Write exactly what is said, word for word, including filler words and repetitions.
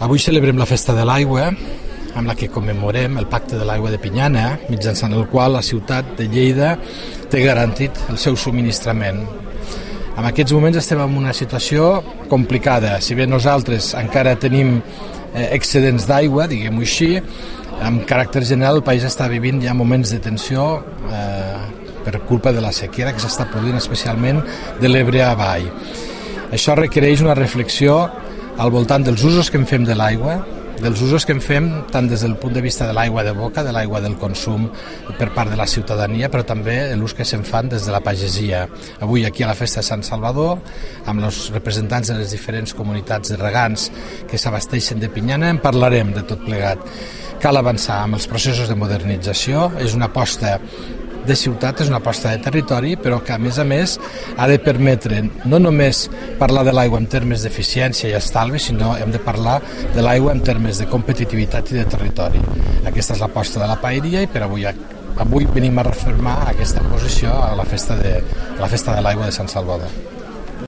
Avui celebrem la Festa de l'Aigua, amb la que commemorem el Pacte de l'Aigua de Pinyana, mitjançant el qual la ciutat de Lleida té garantit el seu subministrament. En aquests moments estem en una situació complicada. Si bé nosaltres encara tenim excedents d'aigua, diguem-ho així, amb caràcter general el país està vivint ja moments de tensió eh, per culpa de la sequera que s'està produint especialment de l'Ebre avall. Això requereix una reflexió al voltant dels usos que en fem de l'aigua, dels usos que en fem tant des del punt de vista de l'aigua de boca, de l'aigua del consum per part de la ciutadania, però també l'ús que se'n fan des de la pagesia. Avui aquí a la Festa de Sant Salvador, amb els representants de les diferents comunitats de regants que s'abasteixen de Pinyana, en parlarem de tot plegat. Cal avançar amb els processos de modernització, és una aposta de ciutat, és una aposta de territori, però que a més a més ha de permetre no només parlar de l'aigua en termes d'eficiència i estalvi, sinó hem de parlar de l'aigua en termes de competitivitat i de territori. Aquesta és l'aposta de la paeria i per avui, avui venim a refermar aquesta posició a la festa de, a la festa de l'aigua de Sant Salvador.